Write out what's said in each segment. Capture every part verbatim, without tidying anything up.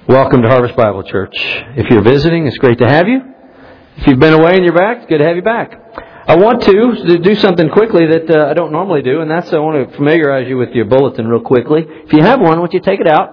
Welcome to Harvest Bible Church. If you're visiting, it's great to have you. If you've been away and you're back, it's good to have you back. I want to do something quickly that uh, I don't normally do, and that's I want to familiarize you with your bulletin real quickly. If you have one, I want you to take it out.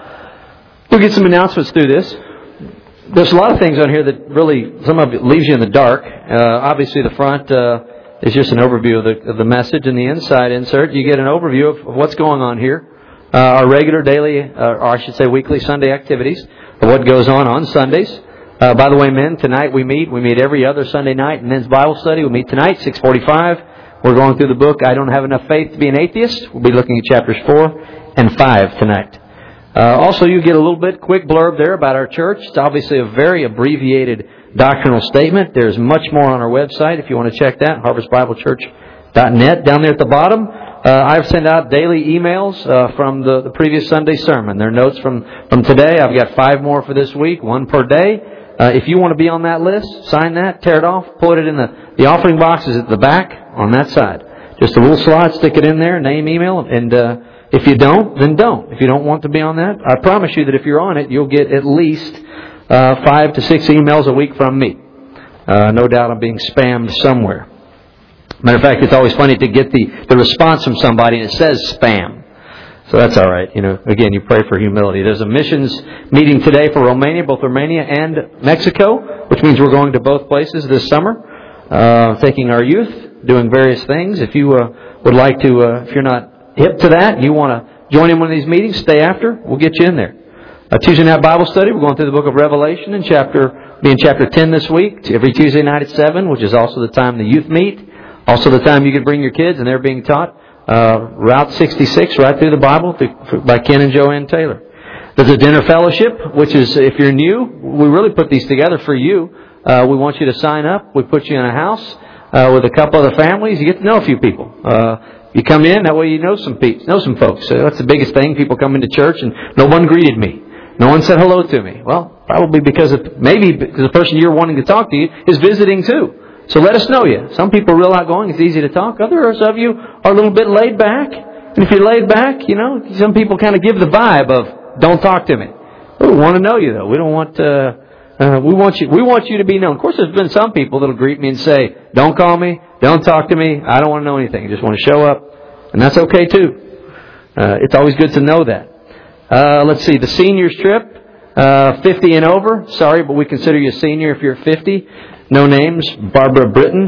We'll get some announcements through this. There's a lot of things on here that really, some of it leaves you in the dark. Uh, obviously, the front uh, is just an overview of the, of the message, and the inside insert, you get an overview of, of what's going on here. Uh, our regular daily, uh, or I should say weekly Sunday activities of what goes on on Sundays. Uh, by the way, men, tonight we meet. We meet every other Sunday night in men's Bible study. We meet tonight, six forty-five. We're going through the book, I Don't Have Enough Faith to Be an Atheist. We'll be looking at chapters four and five tonight. Uh, also, you get a little bit quick blurb there about our church. It's obviously a very abbreviated doctrinal statement. There's much more on our website if you want to check that, harvest bible church dot net. Down there at the bottom, Uh, I've sent out daily emails uh, from the, the previous Sunday sermon. They're notes from, from today. I've got five more for this week, one per day. Uh, if you want to be on that list, sign that, tear it off, put it in the, the offering boxes at the back on that side. Just a little slot, stick it in there, name, email, and uh, if you don't, then don't. If you don't want to be on that, I promise you that if you're on it, you'll get at least uh, five to six emails a week from me. Uh, no doubt I'm being spammed somewhere. Matter of fact, it's always funny to get the, the response from somebody and it says spam. So that's all right. You know, again, you pray for humility. There's a missions meeting today for Romania, both Romania and Mexico, which means we're going to both places this summer, uh, taking our youth, doing various things. If you uh, would like to, uh, if you're not hip to that, you want to join in one of these meetings, stay after, we'll get you in there. A Tuesday night Bible study, we're going through the book of Revelation in chapter, be in chapter ten this week, every Tuesday night at seven, which is also the time the youth meet. Also the time you can bring your kids and they're being taught uh, Route sixty-six right through the Bible through, by Ken and Joanne Taylor. There's a dinner fellowship, which is, if you're new, we really put these together for you. Uh, we want you to sign up. We put you in a house uh, with a couple other families. You get to know a few people. Uh, you come in, that way you know some people, know some folks. So that's the biggest thing. People come into church and no one greeted me. No one said hello to me. Well, probably because of, maybe because the person you're wanting to talk to you is visiting too. So let us know you. Some people are real outgoing. It's easy to talk. Others of you are a little bit laid back. And if you're laid back, you know, some people kind of give the vibe of, don't talk to me. We want to know you, though. We don't want uh, uh, we want you we want you to be known. Of course, there's been some people that will greet me and say, don't call me, don't talk to me, I don't want to know anything. I just want to show up. And that's okay, too. Uh, it's always good to know that. Uh, let's see, the seniors trip, uh, fifty and over. Sorry, but we consider you a senior if you're fifty. No names, Barbara Britton,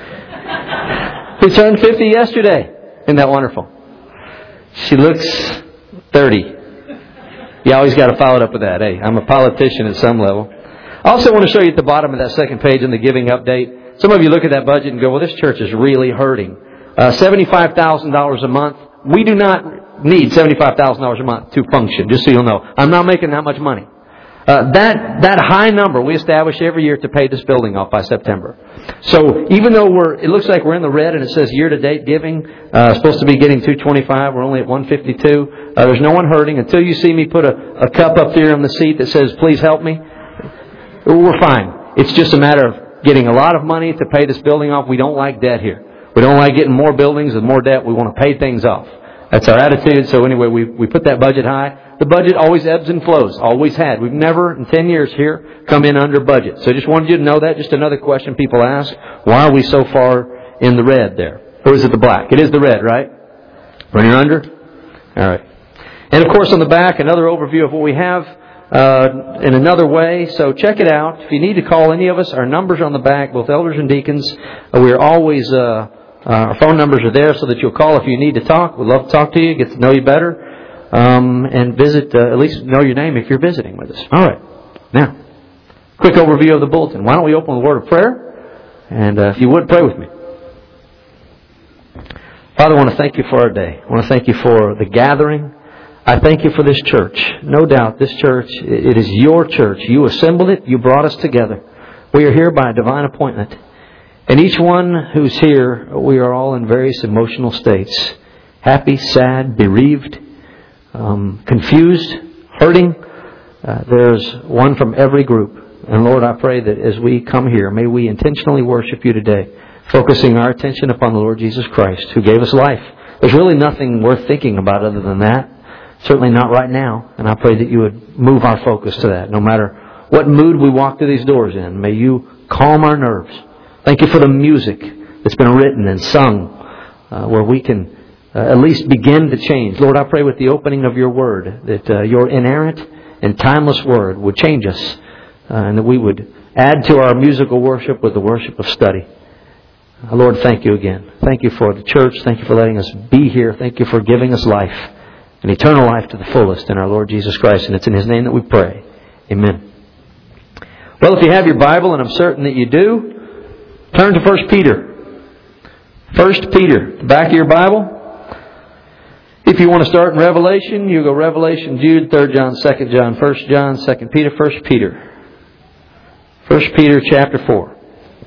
who turned fifty yesterday. Isn't that wonderful? She looks thirty. You always got to follow it up with that. Hey, I'm a politician at some level. I also want to show you at the bottom of that second page in the giving update. Some of you look at that budget and go, well, this church is really hurting. Uh, seventy-five thousand dollars a month. We do not need seventy-five thousand dollars a month to function, just so you'll know. I'm not making that much money. Uh, that that high number we establish every year to pay this building off by September. So even though we're, it looks like we're in the red and it says year-to-date giving, uh, supposed to be getting two twenty-five. We're only at one fifty-two. Uh, there's no one hurting until you see me put a, a cup up there on the seat that says, "Please help me." We're fine. It's just a matter of getting a lot of money to pay this building off. We don't like debt here. We don't like getting more buildings with more debt. We want to pay things off. That's our attitude. So anyway, we we put that budget high. The budget always ebbs and flows. Always had. We've never in ten years here come in under budget. So I just wanted you to know that. Just another question people ask. Why are we so far in the red there? Or is it the black? It is the red, right? When you're under? All right. And of course on the back, another overview of what we have uh, in another way. So check it out. If you need to call any of us, our numbers are on the back, both elders and deacons. Uh, we are always, uh, uh, our phone numbers are there so that you'll call if you need to talk. We'd love to talk to you, get to know you better. Um, and visit, uh, at least know your name if you're visiting with us. All right. Now, quick overview of the bulletin. Why don't we open with a word of prayer? And uh, if you would, pray with me. Father, I want to thank you for our day. I want to thank you for the gathering. I thank you for this church. No doubt, this church, it is your church. You assembled it. You brought us together. We are here by a divine appointment. And each one who's here, we are all in various emotional states. Happy, sad, bereaved, Um, confused, hurting. Uh, there's one from every group. And Lord, I pray that as we come here, may we intentionally worship you today, focusing our attention upon the Lord Jesus Christ, who gave us life. There's really nothing worth thinking about other than that. Certainly not right now. And I pray that you would move our focus to that. No matter what mood we walk through these doors in, may you calm our nerves. Thank you for the music that's been written and sung uh, where we can uh, at least begin to change. Lord, I pray with the opening of your word that uh, your inerrant and timeless word would change us uh, and that we would add to our musical worship with the worship of study. Uh, Lord, thank you again. Thank you for the church. Thank you for letting us be here. Thank you for giving us life, an eternal life to the fullest in our Lord Jesus Christ. And it's in His name that we pray. Amen. Well, if you have your Bible, and I'm certain that you do, turn to First Peter. First Peter, the back of your Bible. If you want to start in Revelation, you go Revelation, Jude, Third John, Second John, First John, Second Peter, First Peter. First Peter chapter four.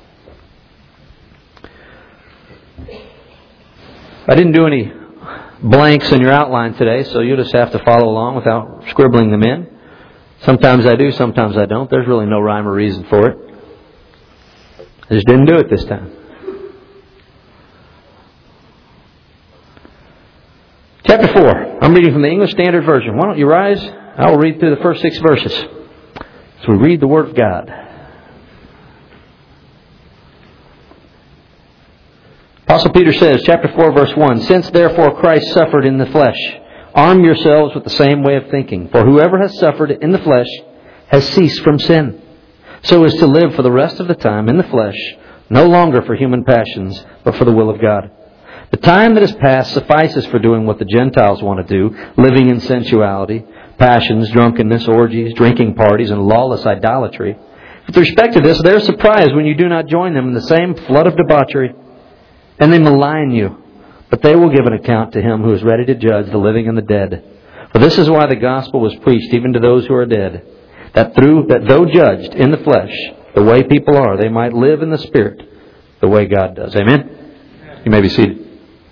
I didn't do any blanks in your outline today, so you'll just have to follow along without scribbling them in. Sometimes I do, sometimes I don't. There's really no rhyme or reason for it. I just didn't do it this time. Chapter four. I'm reading from the English Standard Version. Why don't you rise? I will read through the first six verses. So we read the Word of God. Apostle Peter says, chapter four, verse one, Since therefore Christ suffered in the flesh, arm yourselves with the same way of thinking. For whoever has suffered in the flesh has ceased from sin, so as to live for the rest of the time in the flesh, no longer for human passions, but for the will of God. The time that is past suffices for doing what the Gentiles want to do, living in sensuality, passions, drunkenness, orgies, drinking parties, and lawless idolatry. With respect to this, they are surprised when you do not join them in the same flood of debauchery, and they malign you. But they will give an account to Him who is ready to judge the living and the dead. For this is why the gospel was preached even to those who are dead, that through that though judged in the flesh, the way people are, they might live in the Spirit, the way God does. Amen? You may be seated.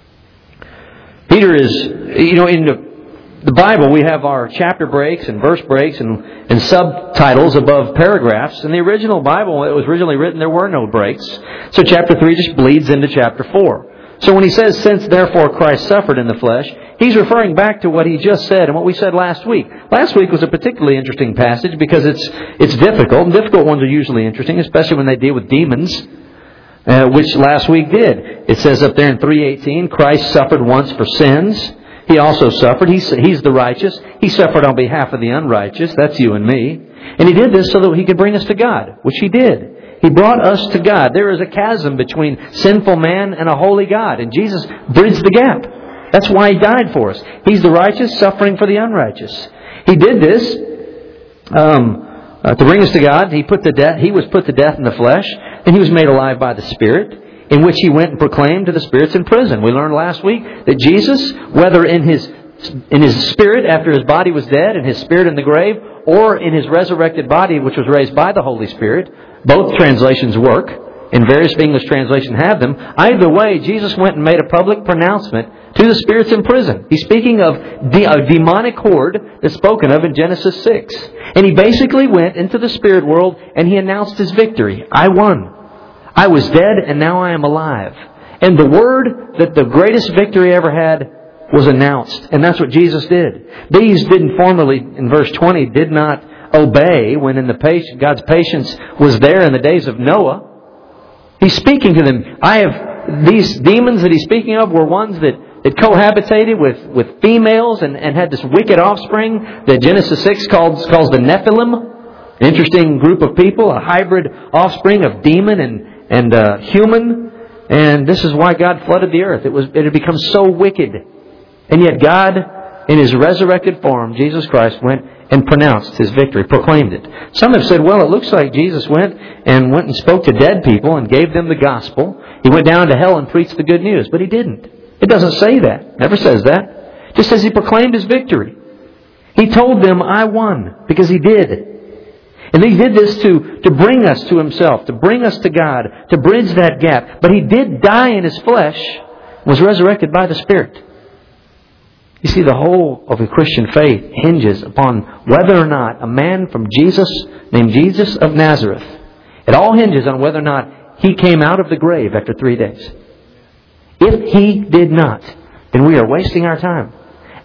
Peter is, you know, in the, the Bible we have our chapter breaks and verse breaks and, and subtitles above paragraphs. In the original Bible, when it was originally written, there were no breaks. So chapter three just bleeds into chapter four. So when he says, since therefore Christ suffered in the flesh, he's referring back to what he just said and what we said last week. Last week was a particularly interesting passage because it's it's difficult, and difficult ones are usually interesting, especially when they deal with demons, uh, which last week did. It says up there in three eighteen, Christ suffered once for sins. He also suffered. He's, he's the righteous. He suffered on behalf of the unrighteous. That's you and me. And He did this so that He could bring us to God, which He did. He brought us to God. There is a chasm between sinful man and a holy God. And Jesus bridged the gap. That's why He died for us. He's the righteous suffering for the unrighteous. He did this um, uh, to bring us to God. He put to death. He was put to death in the flesh. And He was made alive by the Spirit, in which He went and proclaimed to the spirits in prison. We learned last week that Jesus, whether in His in His spirit after His body was dead, and His spirit in the grave, or in His resurrected body, which was raised by the Holy Spirit, both translations work, and various English translations have them. Either way, Jesus went and made a public pronouncement to the spirits in prison. He's speaking of the a demonic horde that's spoken of in Genesis six. And He basically went into the spirit world and He announced His victory. I won. I was dead and now I am alive. And the word that the greatest victory ever had was announced. And that's what Jesus did. These didn't formerly, in verse twenty, did not obey when in the patience, God's patience was there in the days of Noah. He's speaking to them. I have these demons that He's speaking of were ones that, that cohabitated with, with females and, and had this wicked offspring that Genesis six calls, calls the Nephilim. An interesting group of people, a hybrid offspring of demon and, and uh, human. And this is why God flooded the earth. It was it had become so wicked. And yet God, in His resurrected form, Jesus Christ, went and pronounced His victory, proclaimed it. Some have said, well, it looks like Jesus went and went and spoke to dead people and gave them the gospel. He went down to hell and preached the good news. But He didn't. It doesn't say that. Never says that. It just says He proclaimed His victory. He told them, I won, because He did. And He did this to, to bring us to Himself, to bring us to God, to bridge that gap. But He did die in His flesh, was resurrected by the Spirit. You see, the whole of the Christian faith hinges upon whether or not a man from Jesus, named Jesus of Nazareth, it all hinges on whether or not He came out of the grave after three days. If He did not, then we are wasting our time.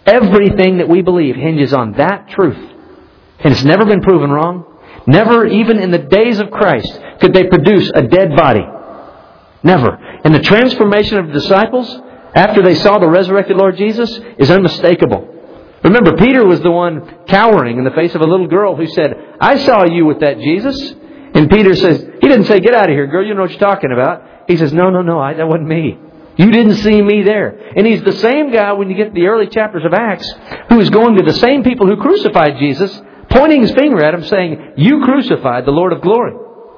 Everything that we believe hinges on that truth. And it's never been proven wrong. Never, even in the days of Christ, could they produce a dead body. Never. And the transformation of the disciples, after they saw the resurrected Lord Jesus, is unmistakable. Remember, Peter was the one cowering in the face of a little girl who said, I saw you with that Jesus. And Peter says, he didn't say, get out of here, girl, you know what you're talking about. He says, no, no, no, I, that wasn't me. You didn't see me there. And he's the same guy, when you get to the early chapters of Acts, who is going to the same people who crucified Jesus, pointing his finger at him, saying, you crucified the Lord of glory.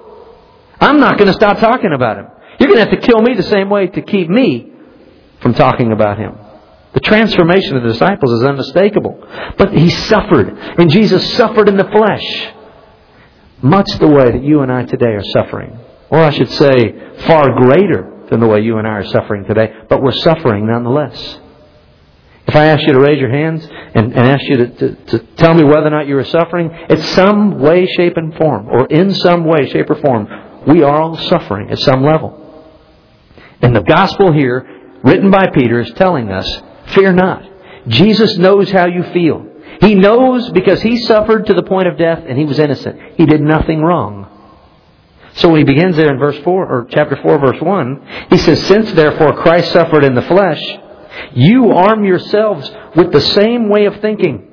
I'm not going to stop talking about Him. You're going to have to kill me the same way to keep me from talking about Him. The transformation of the disciples is unmistakable. But He suffered. And Jesus suffered in the flesh. Much the way that you and I today are suffering. Or I should say, far greater than the way you and I are suffering today. But we're suffering nonetheless. If I ask you to raise your hands and, and ask you to, to, to tell me whether or not you are suffering, in some way, shape, and form, or in some way, shape, or form, we are all suffering at some level. And the gospel here, written by Peter, is telling us, fear not. Jesus knows how you feel. He knows because He suffered to the point of death and He was innocent. He did nothing wrong. So when he begins there in verse four, or chapter four, verse one, he says, since therefore Christ suffered in the flesh, you arm yourselves with the same way of thinking.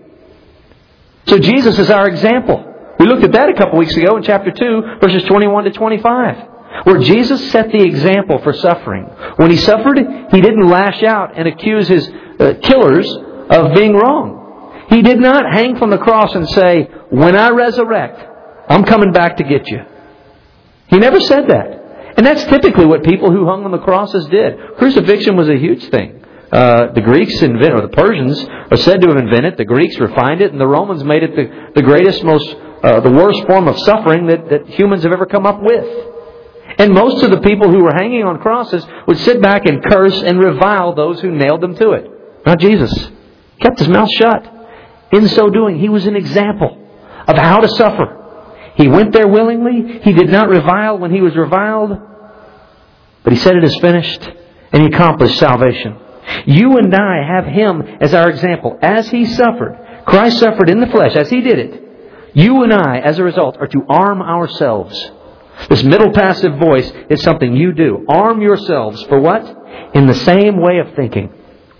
So Jesus is our example. We looked at that a couple weeks ago in chapter two, verses twenty-one to twenty-five. Where Jesus set the example for suffering. When He suffered, He didn't lash out and accuse His uh, killers of being wrong. He did not hang from the cross and say, when I resurrect, I'm coming back to get you. He never said that. And that's typically what people who hung on the crosses did. Crucifixion was a huge thing. Uh, the Greeks invented, or the Persians are said to have invented. The Greeks refined it, and the Romans made it the, the greatest, most, uh, the worst form of suffering that, that humans have ever come up with. And most of the people who were hanging on crosses would sit back and curse and revile those who nailed them to it. Not Jesus. He kept his mouth shut. In so doing, He was an example of how to suffer. He went there willingly. He did not revile when He was reviled. But He said it is finished. And He accomplished salvation. You and I have Him as our example. As He suffered, Christ suffered in the flesh, as He did it. You and I, as a result, are to arm ourselves. This middle passive voice is something you do. Arm yourselves for what? In the same way of thinking.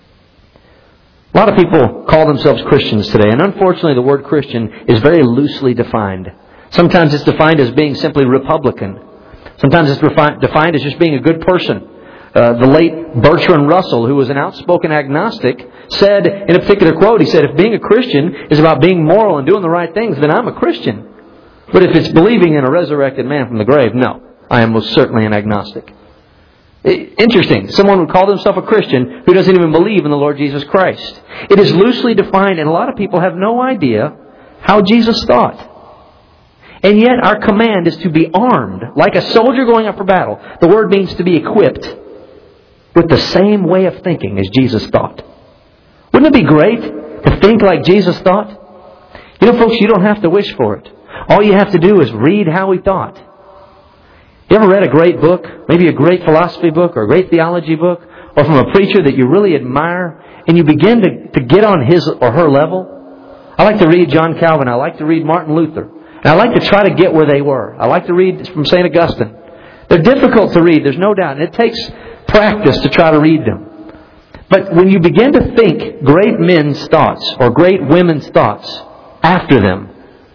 A lot of people call themselves Christians today, and unfortunately the word Christian is very loosely defined. Sometimes it's defined as being simply Republican. Sometimes it's refi- defined as just being a good person. Uh, the late Bertrand Russell, who was an outspoken agnostic, said in a particular quote, he said, if being a Christian is about being moral and doing the right things, then I'm a Christian. But if it's believing in a resurrected man from the grave, no, I am most certainly an agnostic. Interesting. Someone would call themselves a Christian who doesn't even believe in the Lord Jesus Christ. It is loosely defined, and a lot of people have no idea how Jesus thought. And yet our command is to be armed, like a soldier going up for battle. The word means to be equipped with the same way of thinking as Jesus thought. Wouldn't it be great to think like Jesus thought? You know, folks, you don't have to wish for it. All you have to do is read how He thought. You ever read a great book? Maybe a great philosophy book or a great theology book? Or from a preacher that you really admire? And you begin to, to get on his or her level? I like to read John Calvin. I like to read Martin Luther. And I like to try to get where they were. I like to read from Saint Augustine. They're difficult to read, there's no doubt. And it takes practice to try to read them. But when you begin to think great men's thoughts or great women's thoughts after them,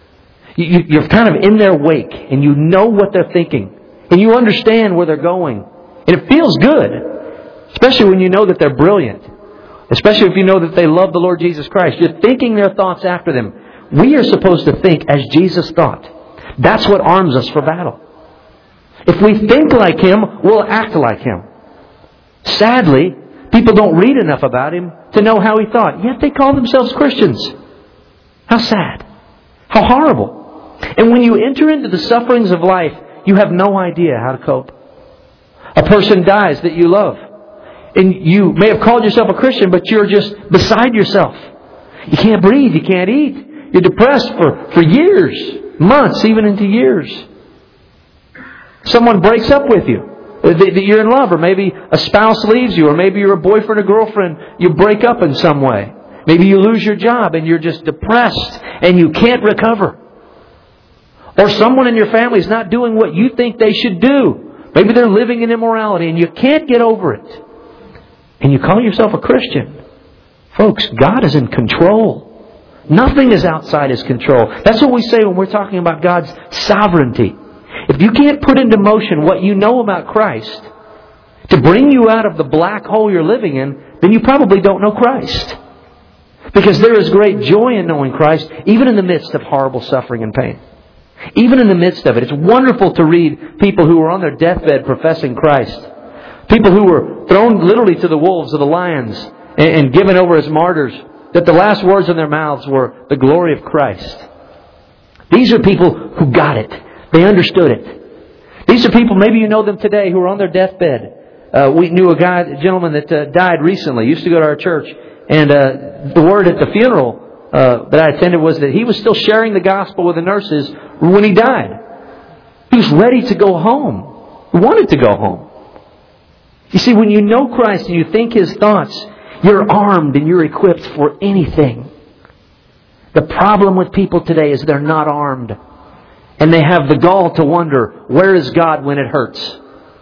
you're kind of in their wake, and you know what they're thinking, and you understand where they're going, and it feels good, especially when you know that they're brilliant, especially if you know that they love the Lord Jesus Christ. You're thinking their thoughts after them. We are supposed to think as Jesus thought. That's what arms us for battle. If we think like Him, we'll act like Him. Sadly, people don't read enough about Him to know how He thought, yet they call themselves Christians. How sad. How horrible. And when you enter into the sufferings of life, you have no idea how to cope. A person dies that you love. And you may have called yourself a Christian, but you're just beside yourself. You can't breathe. You can't eat. You're depressed for, for years, months, even into years. Someone breaks up with you that you're in love, or maybe a spouse leaves you, or maybe you're a boyfriend or girlfriend, you break up in some way. Maybe you lose your job and you're just depressed and you can't recover. Or someone in your family is not doing what you think they should do. Maybe they're living in immorality and you can't get over it. And you call yourself a Christian. Folks, God is in control. Nothing is outside His control. That's what we say when we're talking about God's sovereignty. If you can't put into motion what you know about Christ to bring you out of the black hole you're living in, then you probably don't know Christ. Because there is great joy in knowing Christ, even in the midst of horrible suffering and pain. Even in the midst of it. It's wonderful to read people who were on their deathbed professing Christ. People who were thrown literally to the wolves or the lions and, and given over as martyrs. That the last words in their mouths were the glory of Christ. These are people who got it. They understood it. These are people, maybe you know them today, who are on their deathbed. Uh, we knew a guy, a gentleman that uh, died recently. Used to go to our church. And uh, the word at the funeral uh, that I attended was that he was still sharing the gospel with the nurses when he died. He was ready to go home. He wanted to go home. You see, when you know Christ and you think His thoughts, you're armed and you're equipped for anything. The problem with people today is they're not armed. And they have the gall to wonder, where is God when it hurts?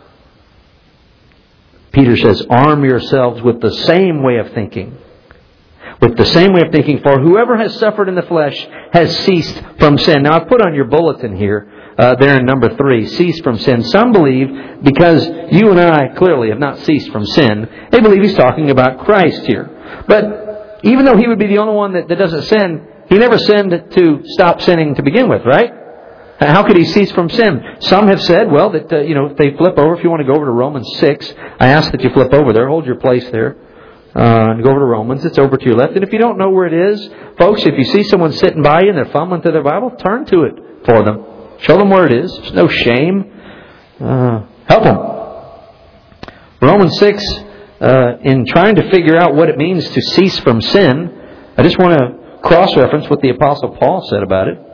Peter says, arm yourselves with the same way of thinking. With the same way of thinking, for whoever has suffered in the flesh has ceased from sin. Now I've put on your bulletin here, uh, there in number three, cease from sin. Some believe, because you and I clearly have not ceased from sin, they believe he's talking about Christ here. But even though He would be the only one that, that doesn't sin, He never sinned to stop sinning to begin with, right? How could He cease from sin? Some have said, well, that, uh, you know, if they flip over, if you want to go over to Romans six, I ask that you flip over there, hold your place there. Uh, and go over to Romans. It's over to your left. And if you don't know where it is, folks, if you see someone sitting by you and they're fumbling through their Bible, turn to it for them. Show them where it is. There's no shame. Uh, help them. Romans six, uh, in trying to figure out what it means to cease from sin, I just want to cross-reference what the Apostle Paul said about it.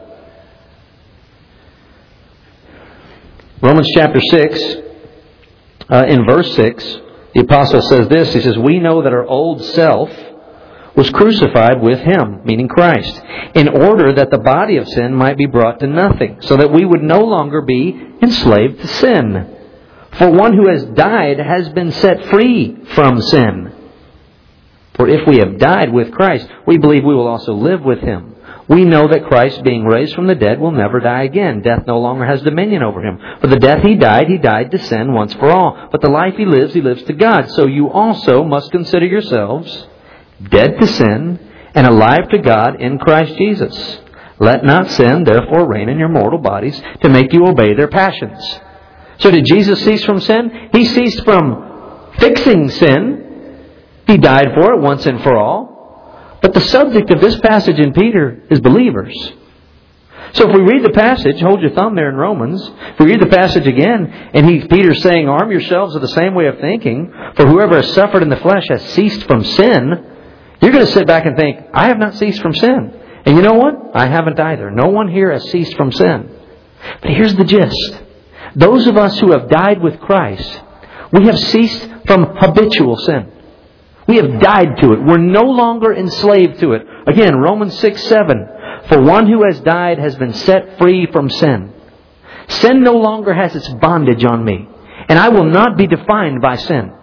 Romans chapter six, uh, in verse six, the Apostle says this, he says, we know that our old self was crucified with Him, meaning Christ, in order that the body of sin might be brought to nothing, so that we would no longer be enslaved to sin. For one who has died has been set free from sin. For if we have died with Christ, we believe we will also live with Him. We know that Christ, being raised from the dead, will never die again. Death no longer has dominion over Him. For the death He died, He died to sin once for all. But the life He lives, He lives to God. So you also must consider yourselves dead to sin and alive to God in Christ Jesus. Let not sin, therefore, reign in your mortal bodies to make you obey their passions. So did Jesus cease from sin? He ceased from fixing sin. He died for it once and for all. But the subject of this passage in Peter is believers. So if we read the passage, hold your thumb there in Romans, if we read the passage again, and he, Peter's saying, arm yourselves with the same way of thinking, for whoever has suffered in the flesh has ceased from sin, you're going to sit back and think, I have not ceased from sin. And you know what? I haven't either. No one here has ceased from sin. But here's the gist. Those of us who have died with Christ, we have ceased from habitual sin. We have died to it. We're no longer enslaved to it. Again, Romans six seven. For one who has died has been set free from sin. Sin no longer has its bondage on me. And I will not be defined by sin.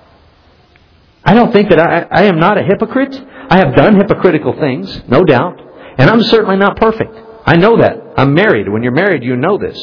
I don't think that I, I am not a hypocrite. I have done hypocritical things, no doubt. And I'm certainly not perfect. I know that. I'm married. When you're married, you know this.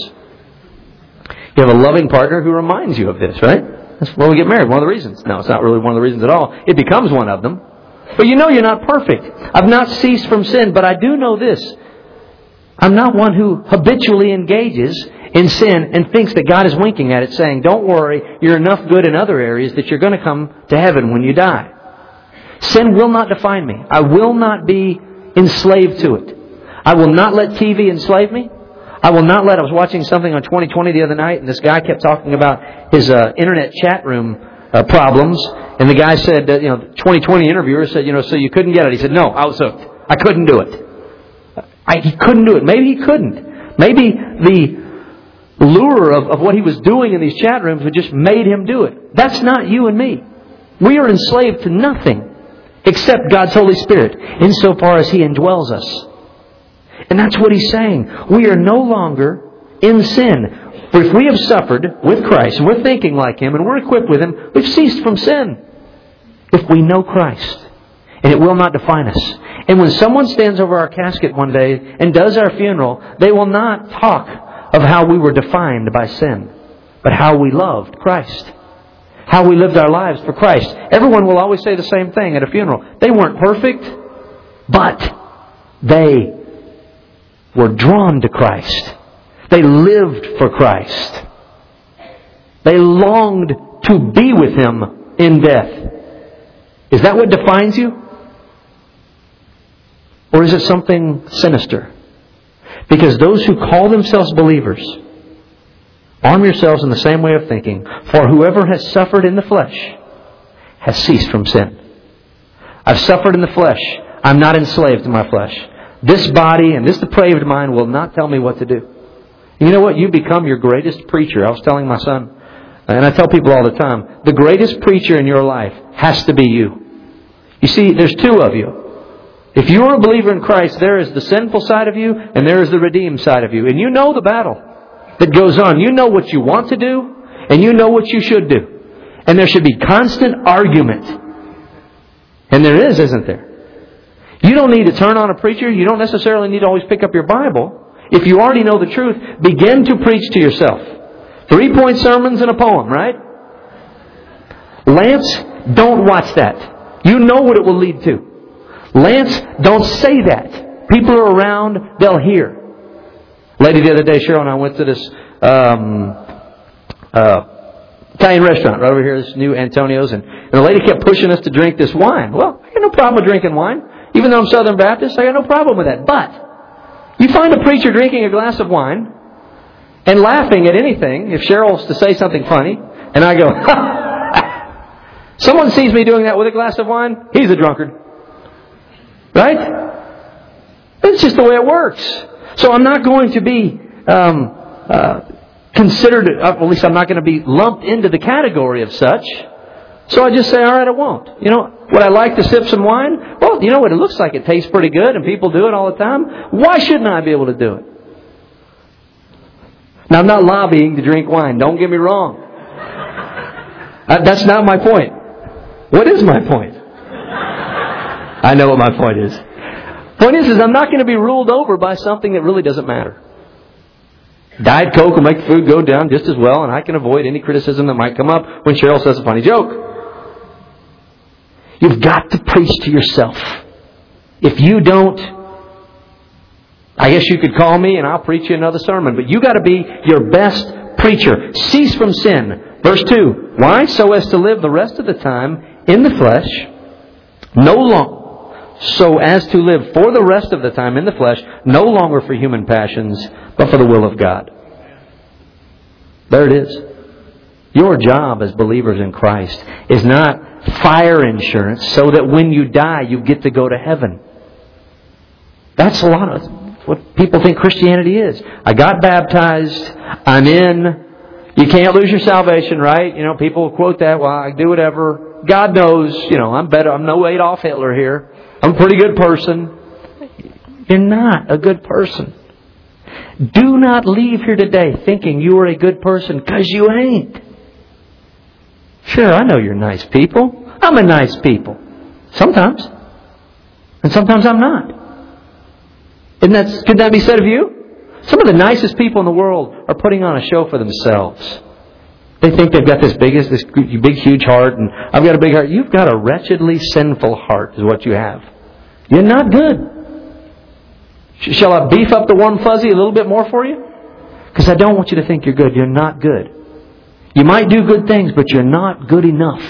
You have a loving partner who reminds you of this, right? That's why we get married. One of the reasons. No, it's not really one of the reasons at all. It becomes one of them. But you know you're not perfect. I've not ceased from sin, but I do know this. I'm not one who habitually engages in sin and thinks that God is winking at it, saying, don't worry, you're enough good in other areas that you're going to come to heaven when you die. Sin will not define me. I will not be enslaved to it. I will not let T V enslave me. I will not let, I was watching something on twenty twenty the other night, and this guy kept talking about his uh, internet chat room uh, problems. And the guy said, uh, you know, the twenty twenty interviewer said, you know, so you couldn't get it. He said, no, I was hooked. I couldn't do it. I, he couldn't do it. Maybe he couldn't. Maybe the lure of, of what he was doing in these chat rooms had just made him do it. That's not you and me. We are enslaved to nothing. except God's Holy Spirit, insofar as He indwells us. And that's what He's saying. We are no longer in sin. For if we have suffered with Christ, and we're thinking like Him, and we're equipped with Him, we've ceased from sin. If we know Christ, and it will not define us. And when someone stands over our casket one day and does our funeral, they will not talk of how we were defined by sin, but how we loved Christ. How we lived our lives for Christ. Everyone will always say the same thing at a funeral. They weren't perfect, but they were drawn to Christ. They lived for Christ. They longed to be with Him in death. Is that what defines you? Or is it something sinister? Because those who call themselves believers, arm yourselves in the same way of thinking. For whoever has suffered in the flesh has ceased from sin. I've suffered in the flesh. I'm not enslaved to my flesh. This body and this depraved mind will not tell me what to do. You know what? You become your greatest preacher. I was telling my son, and I tell people all the time, the greatest preacher in your life has to be you. You see, there's two of you. If you're a believer in Christ, there is the sinful side of you and there is the redeemed side of you. And you know the battle that goes on. You know what you want to do and you know what you should do. And there should be constant argument. And there is, isn't there? You don't need to turn on a preacher. You don't necessarily need to always pick up your Bible. If you already know the truth, begin to preach to yourself. Three-point sermons and a poem, right? Lance, don't watch that. You know what it will lead to. Lance, don't say that. People are around, they'll hear. Lady the other day, Cheryl and I went to this um, uh, Italian restaurant right over here, this new Antonio's, and, and the lady kept pushing us to drink this wine. Well, I got no problem with drinking wine. Even though I'm Southern Baptist, I got no problem with that. But you find a preacher drinking a glass of wine and laughing at anything, if Cheryl's to say something funny, and I go, ha! Someone sees me doing that with a glass of wine, he's a drunkard. Right? It's just the way it works. So I'm not going to be um, uh, considered, uh, at least I'm not going to be lumped into the category of such. So I just say, all right, I won't. You know, would I like to sip some wine? Well, you know what? It looks like it tastes pretty good and people do it all the time. Why shouldn't I be able to do it? Now, I'm not lobbying to drink wine. Don't get me wrong. Uh, that's not my point. What is my point? I know what my point is. Point is, is I'm not going to be ruled over by something that really doesn't matter. Diet Coke will make food go down just as well, and I can avoid any criticism that might come up when Cheryl says a funny joke. You've got to preach to yourself. If you don't, I guess you could call me and I'll preach you another sermon. But you got to be your best preacher. Cease from sin. Verse two. Why? So as to live the rest of the time in the flesh, no longer. So as to live for the rest of the time in the flesh, no longer for human passions, but for the will of God. There it is. Your job as believers in Christ is not fire insurance so that when you die you get to go to heaven. That's a lot of what people think Christianity is. I got baptized. I'm in. You can't lose your salvation, right? You know, people quote that. Well, I do whatever. God knows, you know, I'm better. I'm no Adolf Hitler here. I'm a pretty good person. You're not a good person. Do not leave here today thinking you are a good person, because you ain't. Sure, I know you're nice people. I'm a nice people. Sometimes. And sometimes I'm not. Isn't that, could that be said of you? Some of the nicest people in the world are putting on a show for themselves. They think they've got this big, this big, huge heart, and I've got a big heart. You've got a wretchedly sinful heart, is what you have. You're not good. Shall I beef up the warm fuzzy a little bit more for you? Because I don't want you to think you're good. You're not good. You might do good things, but you're not good enough.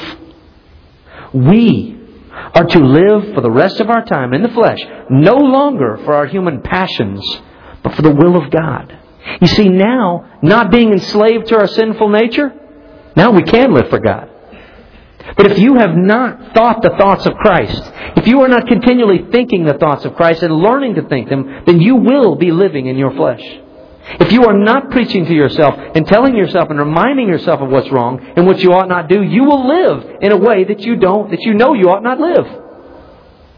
We are to live for the rest of our time in the flesh, no longer for our human passions, but for the will of God. You see, now, not being enslaved to our sinful nature, now we can live for God. But if you have not thought the thoughts of Christ, if you are not continually thinking the thoughts of Christ and learning to think them, then you will be living in your flesh. If you are not preaching to yourself and telling yourself and reminding yourself of what's wrong and what you ought not do, you will live in a way that you don't, that you know you ought not live.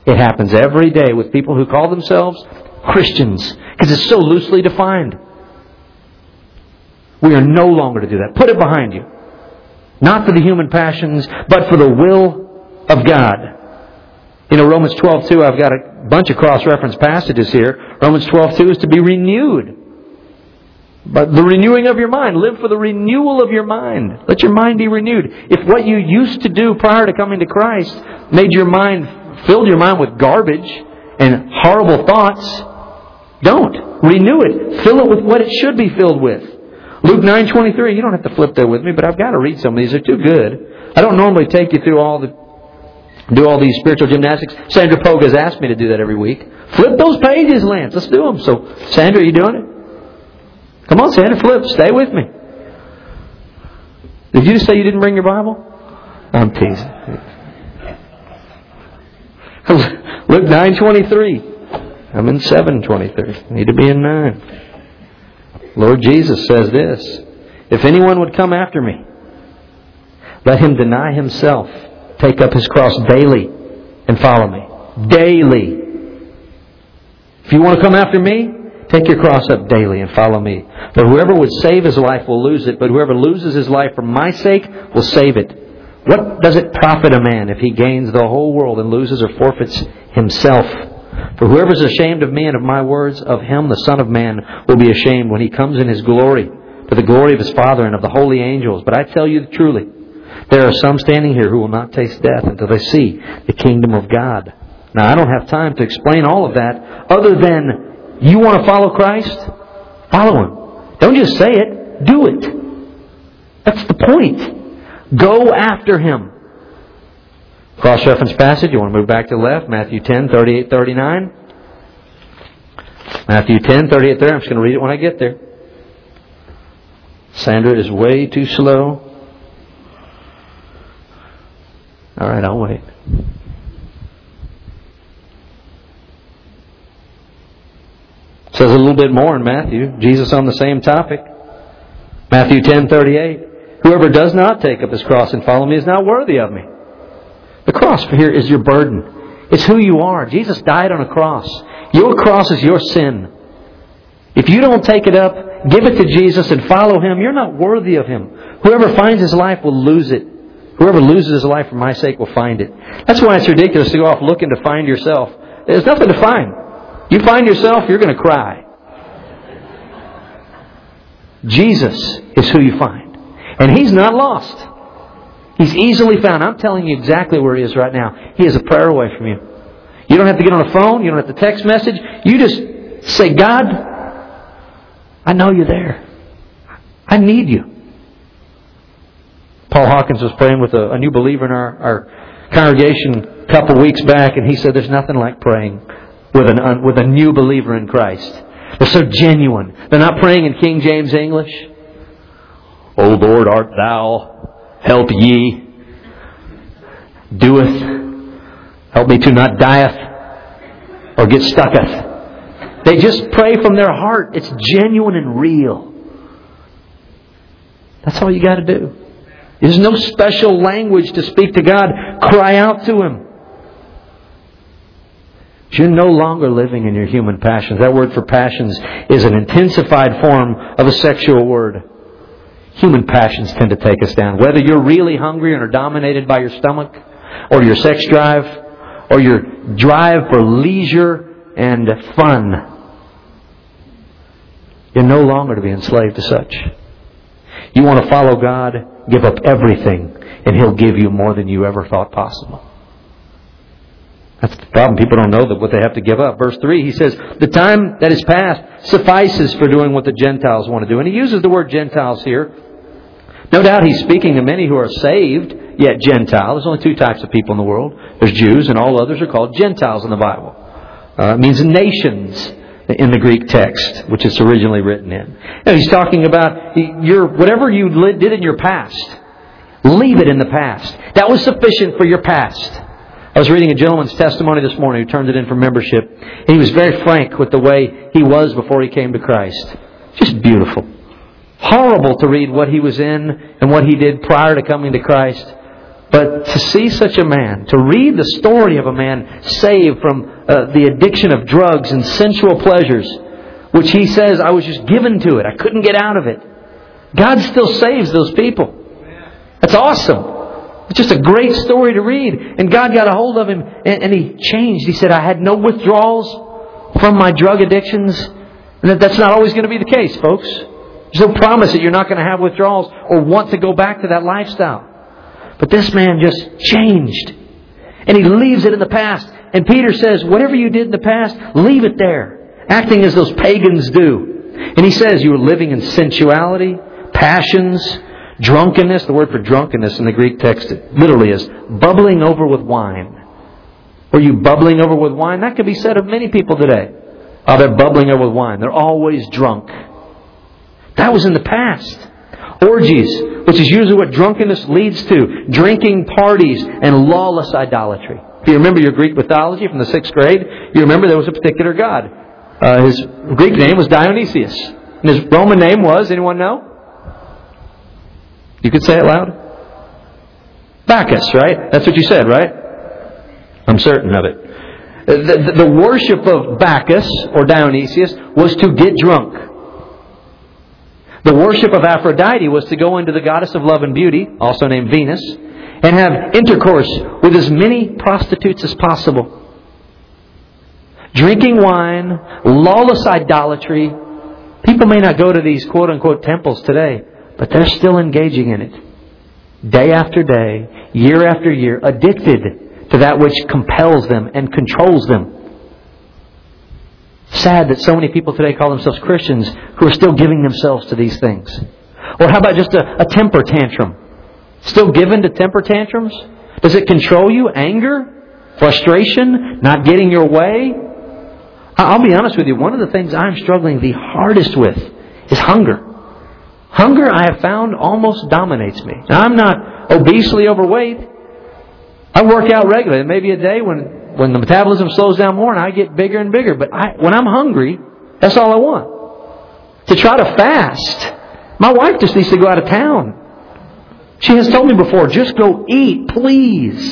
It happens every day with people who call themselves Christians because it's so loosely defined. We are no longer to do that. Put it behind you. Not for the human passions, but for the will of God. You know, Romans twelve two, I've got a bunch of cross-reference passages here. Romans twelve two is to be renewed. But the renewing of your mind. Live for the renewal of your mind. Let your mind be renewed. If what you used to do prior to coming to Christ made your mind, filled your mind with garbage and horrible thoughts, don't. Renew it. Fill it with what it should be filled with. Luke nine twenty-three, you don't have to flip there with me, but I've got to read some of these. They're too good. I don't normally take you through all the, do all these spiritual gymnastics. Sandra Pogue has asked me to do that every week. Flip those pages, Lance. Let's do them. So, Sandra, are you doing it? Come on, Sandra, flip. Stay with me. Did you say you didn't bring your Bible? I'm teasing. Luke nine twenty-three. I'm in seven twenty-three. I need to be in nine. Lord Jesus says this, if anyone would come after me, let him deny himself, take up his cross daily, and follow me. Daily. If you want to come after me, take your cross up daily and follow me. For whoever would save his life will lose it, but whoever loses his life for my sake will save it. What does it profit a man if he gains the whole world and loses or forfeits himself? For whoever is ashamed of me and of my words, of him the Son of Man will be ashamed when he comes in his glory, to the glory of his Father and of the holy angels. But I tell you truly, there are some standing here who will not taste death until they see the kingdom of God. Now, I don't have time to explain all of that, other than you want to follow Christ? Follow Him. Don't just say it, do it. That's the point. Go after Him. Cross-reference passage, you want to move back to the left, Matthew ten, thirty-eight, thirty-nine. Matthew ten, thirty-eight, thirty-nine. I'm just going to read it when I get there. Sandra is way too slow. All right, I'll wait. It says a little bit more in Matthew. Jesus on the same topic. Matthew ten, thirty-eight. Whoever does not take up his cross and follow me is not worthy of me. The cross here is your burden. It's who you are. Jesus died on a cross. Your cross is your sin. If you don't take it up, give it to Jesus and follow Him, you're not worthy of Him. Whoever finds his life will lose it. Whoever loses his life for my sake will find it. That's why it's ridiculous to go off looking to find yourself. There's nothing to find. You find yourself, you're going to cry. Jesus is who you find. And He's not lost. He's easily found. I'm telling you exactly where He is right now. He is a prayer away from you. You don't have to get on a phone. You don't have to text message. You just say, God, I know you're there. I need you. Paul Hawkins was praying with a, a new believer in our, our congregation a couple weeks back, and he said there's nothing like praying with, an, un, with a new believer in Christ. They're so genuine. They're not praying in King James English. O Lord, art Thou... help ye, doeth, help me to not dieth, or get stucketh. They just pray from their heart. It's genuine and real. That's all you got to do. There's no special language to speak to God. Cry out to Him. You're no longer living in your human passions. That word for passions is an intensified form of a sexual word. Human passions tend to take us down. Whether you're really hungry and are dominated by your stomach, or your sex drive, or your drive for leisure and fun, you're no longer to be enslaved to such. You want to follow God, give up everything, and He'll give you more than you ever thought possible. That's the problem. People don't know that what they have to give up. Verse three, he says, the time that is past suffices for doing what the Gentiles want to do. And he uses the word Gentiles here. No doubt he's speaking to many who are saved, yet Gentile. There's only two types of people in the world. There's Jews, and all others are called Gentiles in the Bible. Uh, it means nations in the Greek text, which it's originally written in. Now he's talking about your whatever you did in your past. Leave it in the past. That was sufficient for your past. I was reading a gentleman's testimony this morning who turned it in for membership. And he was very frank with the way he was before he came to Christ. Just beautiful. Horrible to read what he was in and what he did prior to coming to Christ. But to see such a man, to read the story of a man saved from uh, the addiction of drugs and sensual pleasures, which he says, I was just given to it. I couldn't get out of it. God still saves those people. That's awesome. It's just a great story to read. And God got a hold of him and, and He changed. He said, I had no withdrawals from my drug addictions. And that, that's not always going to be the case, folks. There's no promise that you're not going to have withdrawals or want to go back to that lifestyle. But this man just changed. And he leaves it in the past. And Peter says, whatever you did in the past, leave it there. Acting as those pagans do. And he says, you were living in sensuality, passions, drunkenness. The word for drunkenness in the Greek text literally is bubbling over with wine. Were you bubbling over with wine? That could be said of many people today. Oh, they're bubbling over with wine. They're always drunk. That was in the past. Orgies, which is usually what drunkenness leads to. Drinking parties and lawless idolatry. If you remember your Greek mythology from the sixth grade, you remember there was a particular god. Uh, his Greek name was Dionysius. And his Roman name was, anyone know? You could say it loud. Bacchus, right? That's what you said, right? I'm certain of it. The, the, the worship of Bacchus, or Dionysius, was to get drunk. The worship of Aphrodite was to go into the goddess of love and beauty, also named Venus, and have intercourse with as many prostitutes as possible. Drinking wine, lawless idolatry. People may not go to these quote-unquote temples today, but they're still engaging in it. Day after day, year after year, addicted to that which compels them and controls them. Sad that so many people today call themselves Christians who are still giving themselves to these things. Or how about just a, a temper tantrum? Still given to temper tantrums? Does it control you? Anger? Frustration? Not getting your way? I'll be honest with you. One of the things I'm struggling the hardest with is hunger. Hunger, I have found, almost dominates me. Now, I'm not obesely overweight. I work out regularly. There may be a day when When the metabolism slows down more and I get bigger and bigger. But I, when I'm hungry, that's all I want. To try to fast. My wife just needs to go out of town. She has told me before, just go eat, please.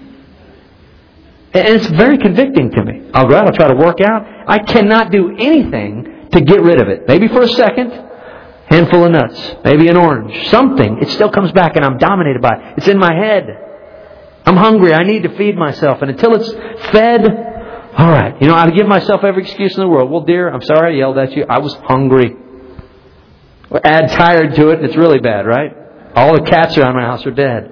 And it's very convicting to me. I'll go out, I'll try to work out. I cannot do anything to get rid of it. Maybe for a second, handful of nuts, maybe an orange, something. It still comes back and I'm dominated by it. It's in my head. I'm hungry. I need to feed myself. And until it's fed, all right. You know, I give myself every excuse in the world. Well, dear, I'm sorry I yelled at you. I was hungry. Add tired to it, and it's really bad, right? All the cats around my house are dead.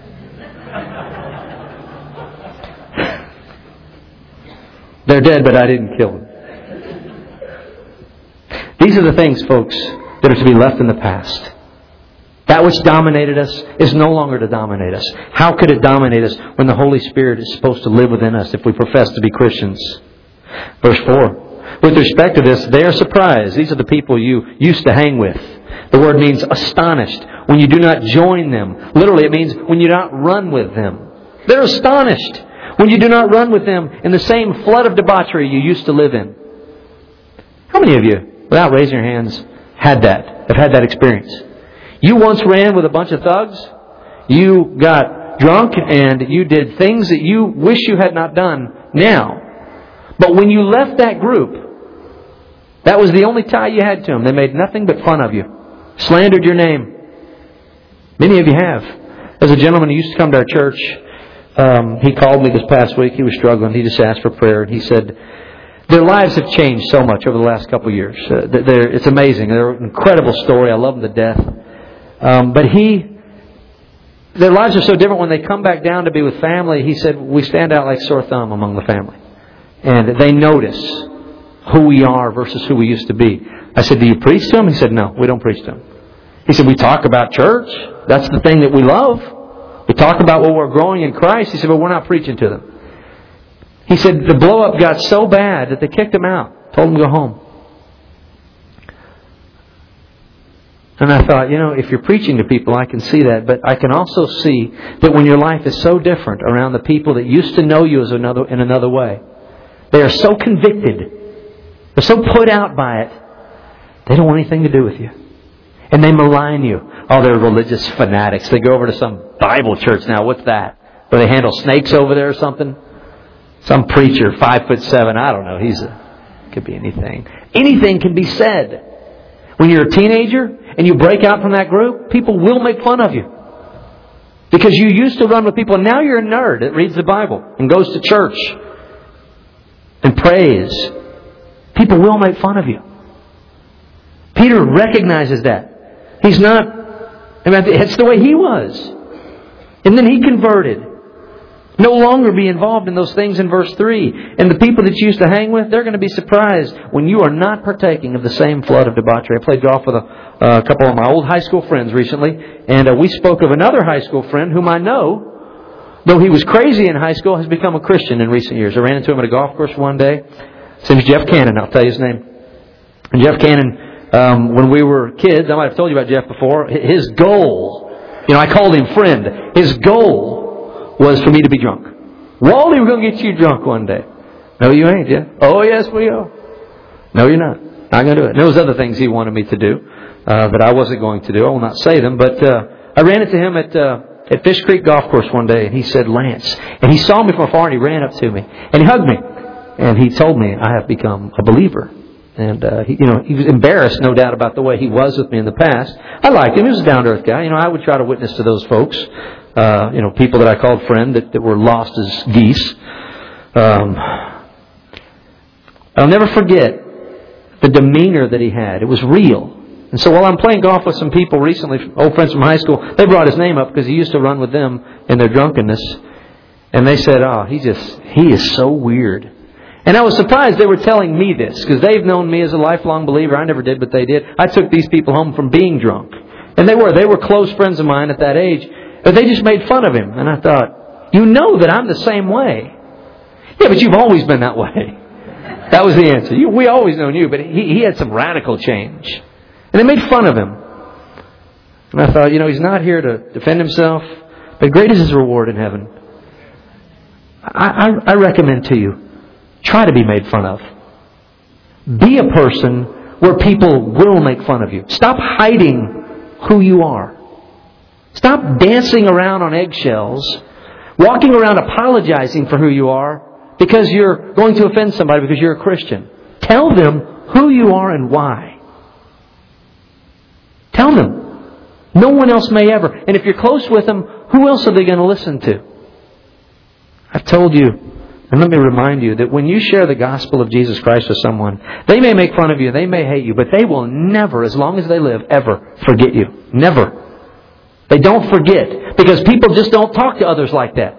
They're dead, but I didn't kill them. These are the things, folks, that are to be left in the past. That which dominated us is no longer to dominate us. How could it dominate us when the Holy Spirit is supposed to live within us if we profess to be Christians? Verse four. With respect to this, they are surprised. These are the people you used to hang with. The word means astonished when you do not join them. Literally, it means when you do not run with them. They're astonished when you do not run with them in the same flood of debauchery you used to live in. How many of you, without raising your hands, had that, have had that experience? You once ran with a bunch of thugs. You got drunk and you did things that you wish you had not done now. But when you left that group, that was the only tie you had to them. They made nothing but fun of you. Slandered your name. Many of you have. There's a gentleman who used to come to our church. Um, he called me this past week. He was struggling. He just asked for prayer. And he said, their lives have changed so much over the last couple of years. Uh, they're, it's amazing. They're an incredible story. I love them to death. Um, but he, their lives are so different when they come back down to be with family. He said, we stand out like sore thumb among the family. And they notice who we are versus who we used to be. I said, do you preach to them? He said, no, we don't preach to them. He said, we talk about church. That's the thing that we love. We talk about what we're growing in Christ. He said, but we're not preaching to them. He said, the blow up got so bad that they kicked him out. Told him to go home. And I thought, you know, if you're preaching to people, I can see that. But I can also see that when your life is so different around the people that used to know you as another in another way, they are so convicted. They're so put out by it. They don't want anything to do with you. And they malign you. Oh, they're religious fanatics. They go over to some Bible church now. What's that? Where they handle snakes over there or something? Some preacher, five foot seven. I don't know. He's a, could be anything. Anything can be said. When you're a teenager and you break out from that group, people will make fun of you. Because you used to run with people, and now you're a nerd that reads the Bible and goes to church and prays. People will make fun of you. Peter recognizes that. He's not, I mean, it's the way he was. And then he converted. No longer be involved in those things in verse three. And the people that you used to hang with, they're going to be surprised when you are not partaking of the same flood of debauchery. I played golf with a, uh, a couple of my old high school friends recently. And uh, we spoke of another high school friend whom I know, though he was crazy in high school, has become a Christian in recent years. I ran into him at a golf course one day. His name's Jeff Cannon. I'll tell you his name. And Jeff Cannon, um, when we were kids, I might have told you about Jeff before, his goal, you know, I called him friend. His goal was for me to be drunk. Wally, we're going to get you drunk one day. No, you ain't, Jeff. Oh, yes, we are. No, you're not. Not going to do it. And there was other things he wanted me to do uh, that I wasn't going to do. I will not say them. But uh, I ran into him at uh, at Fish Creek Golf Course one day, and he said, Lance. And he saw me from afar, and he ran up to me. And he hugged me. And he told me I have become a believer. And, uh, he, you know, he was embarrassed, no doubt, about the way he was with me in the past. I liked him. He was a down-to-earth guy. You know, I would try to witness to those folks. Uh, you know, people that I called friend that, that were lost as geese. Um, I'll never forget the demeanor that he had. It was real. And so while I'm playing golf with some people recently, old friends from high school, they brought his name up because he used to run with them in their drunkenness. And they said, oh, he just, he is so weird. And I was surprised they were telling me this, because they've known me as a lifelong believer. I never did, but they did. I took these people home from being drunk. And they were. They were close friends of mine at that age. But they just made fun of him. And I thought, you know that I'm the same way. Yeah, but you've always been that way. That was the answer. You, we always known you, but he, he had some radical change. And they made fun of him. And I thought, you know, he's not here to defend himself, but great is his reward in heaven. I, I, I recommend to you, try to be made fun of. Be a person where people will make fun of you. Stop hiding who you are. Stop dancing around on eggshells, walking around apologizing for who you are because you're going to offend somebody because you're a Christian. Tell them who you are and why. Tell them. No one else may ever. And if you're close with them, who else are they going to listen to? I've told you, and let me remind you, that when you share the gospel of Jesus Christ with someone, they may make fun of you, they may hate you, but they will never, as long as they live, ever forget you. Never. They don't forget, because people just don't talk to others like that.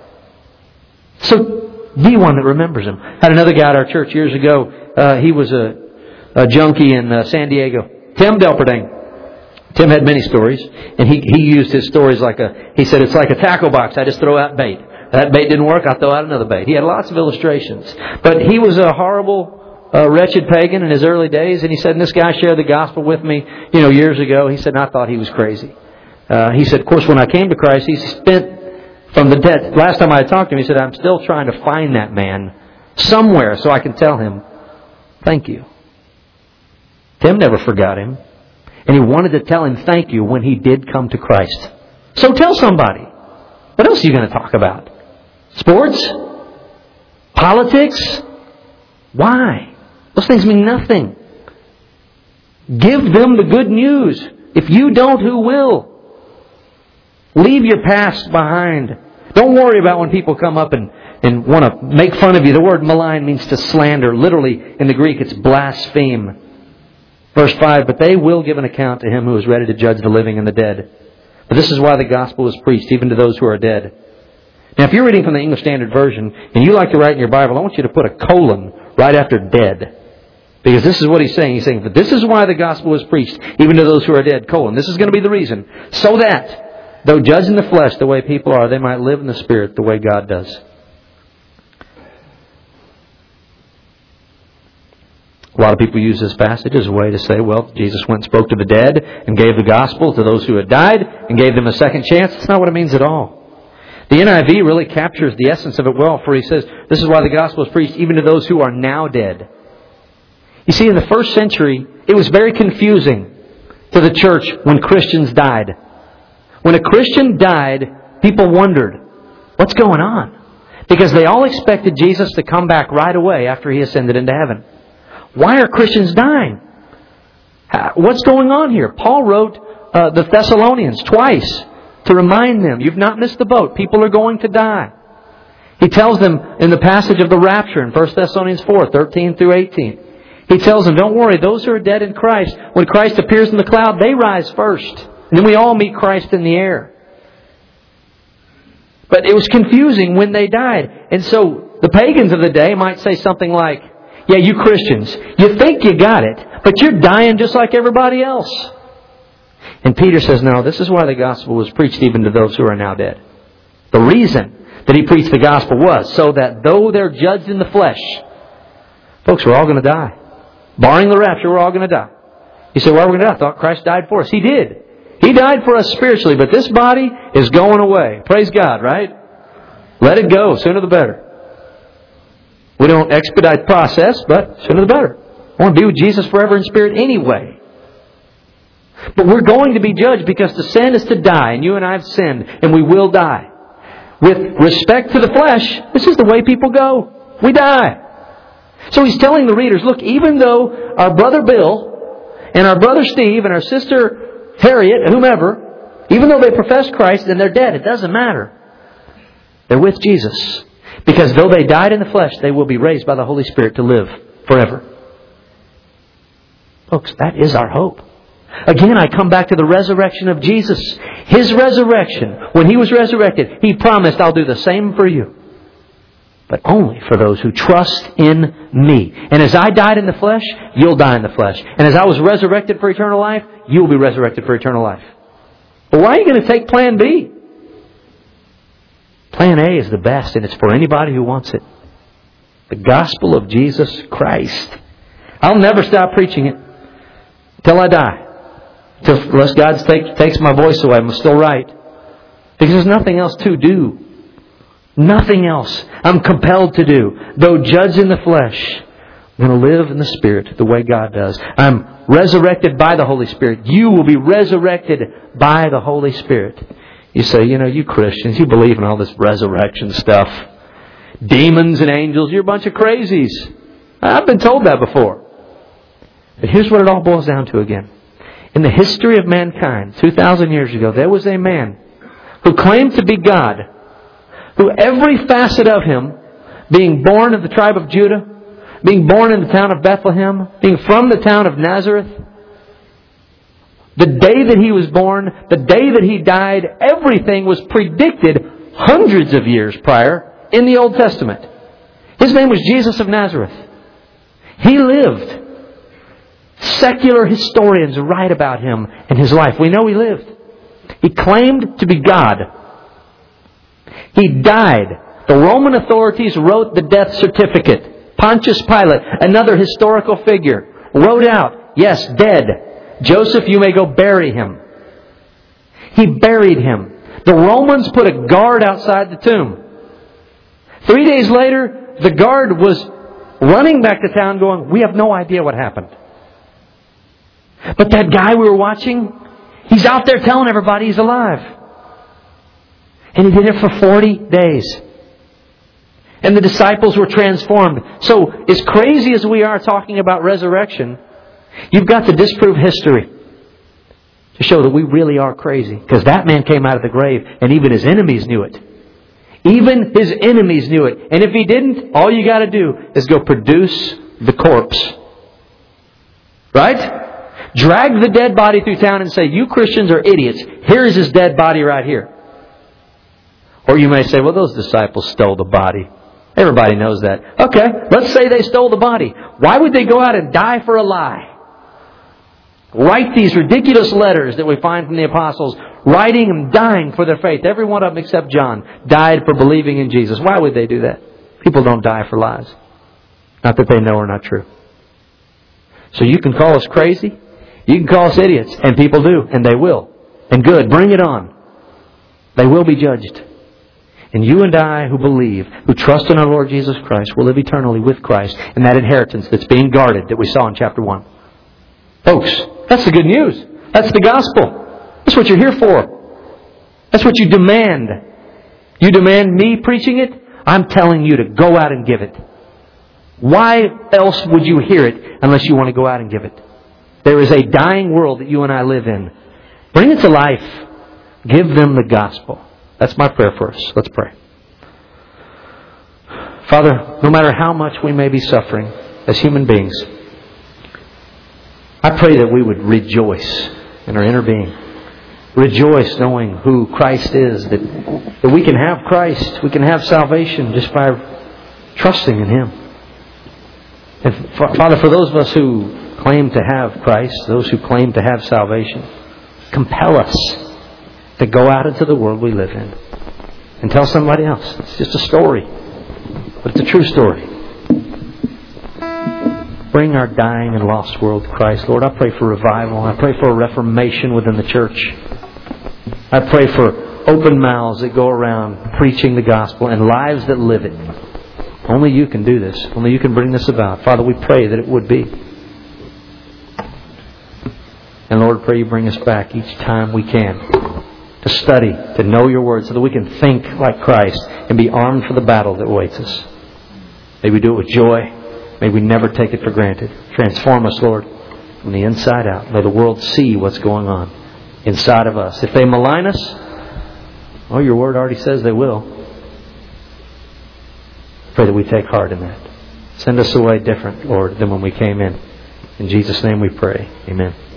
So, be one that remembers them. I had another guy at our church years ago. Uh, he was a, a junkie in uh, San Diego. Tim Delperdang. Tim had many stories, and he, he used his stories like a, he said, it's like a tackle box. I just throw out bait. That bait didn't work, I'll throw out another bait. He had lots of illustrations. But he was a horrible, uh, wretched pagan in his early days, and he said, and this guy shared the gospel with me, you know, years ago. He said, and I thought he was crazy. Uh, he said, of course, when I came to Christ, he spent from the dead. Last time I talked to him, he said, I'm still trying to find that man somewhere so I can tell him, thank you. Tim never forgot him. And he wanted to tell him thank you when he did come to Christ. So tell somebody. What else are you going to talk about? Sports? Politics? Why? Those things mean nothing. Give them the good news. If you don't, who will? Leave your past behind. Don't worry about when people come up and, and want to make fun of you. The word malign means to slander. Literally, in the Greek, it's blaspheme. Verse five, but they will give an account to him who is ready to judge the living and the dead. But this is why the gospel is preached, even to those who are dead. Now, if you're reading from the English Standard Version, and you like to write in your Bible, I want you to put a colon right after dead. Because this is what he's saying. He's saying, but this is why the gospel is preached, even to those who are dead, colon. This is going to be the reason. So that, though judged in the flesh the way people are, they might live in the Spirit the way God does. A lot of people use this passage as a way to say, well, Jesus went and spoke to the dead and gave the gospel to those who had died and gave them a second chance. That's not what it means at all. The N I V really captures the essence of it well, for he says, this is why the gospel is preached even to those who are now dead. You see, in the first century, it was very confusing. to the church when Christians died. When a Christian died, people wondered, what's going on? Because they all expected Jesus to come back right away after He ascended into heaven. Why are Christians dying? What's going on here? Paul wrote uh, the Thessalonians twice to remind them, you've not missed the boat. People are going to die. He tells them in the passage of the rapture in First Thessalonians four, thirteen through eighteen. He tells them, don't worry, those who are dead in Christ, when Christ appears in the cloud, they rise first. And then we all meet Christ in the air. But it was confusing when they died. And so the pagans of the day might say something like, yeah, you Christians, you think you got it, but you're dying just like everybody else. And Peter says, no, this is why the gospel was preached even to those who are now dead. The reason that he preached the gospel was so that though they're judged in the flesh, folks, we're all going to die. Barring the rapture, we're all going to die. You say, why are we going to die? I thought Christ died for us. He did. He died for us spiritually, but this body is going away. Praise God, right? Let it go. Sooner the better. We don't expedite the process, but sooner the better. I want to be with Jesus forever in spirit anyway. But we're going to be judged because to sin is to die, and you and I have sinned, and we will die. With respect to the flesh, this is the way people go. We die. So he's telling the readers, look, even though our brother Bill and our brother Steve and our sister Harriet and whomever, even though they profess Christ and they're dead, it doesn't matter. They're with Jesus. Because though they died in the flesh, they will be raised by the Holy Spirit to live forever. Folks, that is our hope. Again, I come back to the resurrection of Jesus. His resurrection, when He was resurrected, He promised, I'll do the same for you. But only for those who trust in Me. And as I died in the flesh, you'll die in the flesh. And as I was resurrected for eternal life, you'll be resurrected for eternal life. But why are you going to take plan B? Plan A is the best, and it's for anybody who wants it. The gospel of Jesus Christ. I'll never stop preaching it until I die. Till, unless God take, takes my voice away, I'm still right. Because there's nothing else to do. Nothing else I'm compelled to do. Though judged in the flesh, I'm going to live in the Spirit the way God does. I'm resurrected by the Holy Spirit. You will be resurrected by the Holy Spirit. You say, you know, you Christians, you believe in all this resurrection stuff. Demons and angels, you're a bunch of crazies. I've been told that before. But here's what it all boils down to again. In the history of mankind, two thousand years ago, there was a man who claimed to be God, who every facet of him, being born of the tribe of Judah, being born in the town of Bethlehem, being from the town of Nazareth, the day that he was born, the day that he died, everything was predicted hundreds of years prior in the Old Testament. His name was Jesus of Nazareth. He lived. Secular historians write about him and his life. We know he lived. He claimed to be God. He died. The Roman authorities wrote the death certificate. Pontius Pilate, another historical figure, wrote out, yes, dead. Joseph, you may go bury him. He buried him. The Romans put a guard outside the tomb. Three days later, the guard was running back to town going, we have no idea what happened. But that guy we were watching, he's out there telling everybody he's alive. And he did it for forty days. And the disciples were transformed. So, as crazy as we are talking about resurrection, you've got to disprove history to show that we really are crazy. Because that man came out of the grave and even his enemies knew it. Even his enemies knew it. And if he didn't, all you got to do is go produce the corpse. Right? Drag the dead body through town and say, you Christians are idiots. Here's his dead body right here. Or you may say, well, those disciples stole the body. Everybody knows that. Okay, let's say they stole the body. Why would they go out and die for a lie? Write these ridiculous letters that we find from the apostles, writing and dying for their faith. Every one of them except John died for believing in Jesus. Why would they do that? People don't die for lies. Not that they know are not true. So you can call us crazy. You can call us idiots. And people do. And they will. And good. Bring it on. They will be judged. And you and I who believe, who trust in our Lord Jesus Christ, will live eternally with Christ in that inheritance that's being guarded that we saw in chapter one. Folks, that's the good news. That's the gospel. That's what you're here for. That's what you demand. You demand me preaching it? I'm telling you to go out and give it. Why else would you hear it unless you want to go out and give it? There is a dying world that you and I live in. Bring it to life. Give them the gospel. That's my prayer for us. Let's pray. Father, no matter how much we may be suffering as human beings, I pray that we would rejoice in our inner being. Rejoice knowing who Christ is. That, that we can have Christ. We can have salvation just by trusting in Him. And Father, for those of us who claim to have Christ, those who claim to have salvation, compel us to go out into the world we live in and tell somebody else. It's just a story, but it's a true story. Bring our dying and lost world to Christ. Lord, I pray for revival. I pray for a reformation within the church. I pray for open mouths that go around preaching the gospel and lives that live it. Only You can do this. Only You can bring this about. Father, we pray that it would be. And Lord, pray You bring us back each time we can to study, to know Your Word so that we can think like Christ and be armed for the battle that awaits us. May we do it with joy. May we never take it for granted. Transform us, Lord, from the inside out. May the world see what's going on inside of us. If they malign us, oh, Your Word already says they will. Pray that we take heart in that. Send us away different, Lord, than when we came in. In Jesus' name we pray. Amen.